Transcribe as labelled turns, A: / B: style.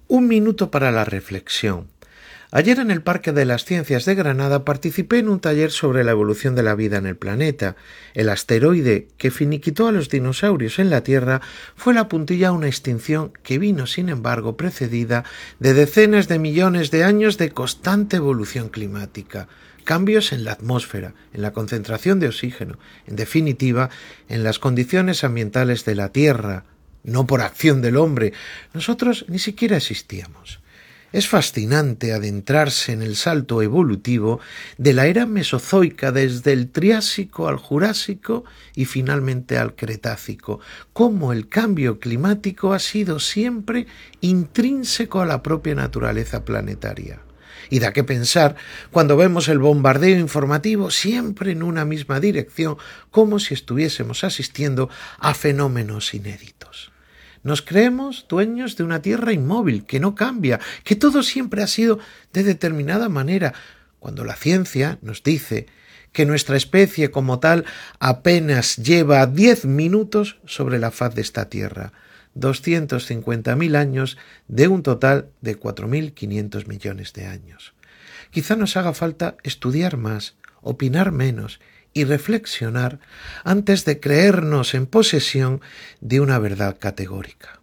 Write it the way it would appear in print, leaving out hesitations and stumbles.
A: Un minuto para la reflexión. Ayer en el Parque de las Ciencias de Granada participé en un taller sobre la evolución de la vida en el planeta. El asteroide que finiquitó a los dinosaurios en la Tierra fue la puntilla a una extinción que vino, sin embargo, precedida de decenas de millones de años de constante evolución climática. Cambios en la atmósfera, en la concentración de oxígeno, en definitiva, en las condiciones ambientales de la Tierra. No por acción del hombre, nosotros ni siquiera existíamos. Es fascinante adentrarse en el salto evolutivo de la era mesozoica desde el Triásico al Jurásico y finalmente al Cretácico, cómo el cambio climático ha sido siempre intrínseco a la propia naturaleza planetaria. Y da que pensar cuando vemos el bombardeo informativo siempre en una misma dirección, como si estuviésemos asistiendo a fenómenos inéditos. Nos creemos dueños de una tierra inmóvil, que no cambia, que todo siempre ha sido de determinada manera, cuando la ciencia nos dice que nuestra especie como tal apenas lleva 10 minutos sobre la faz de esta tierra, 250.000 años de un total de 4.500 millones de años. Quizá nos haga falta estudiar más, opinar menos y reflexionar antes de creernos en posesión de una verdad categórica.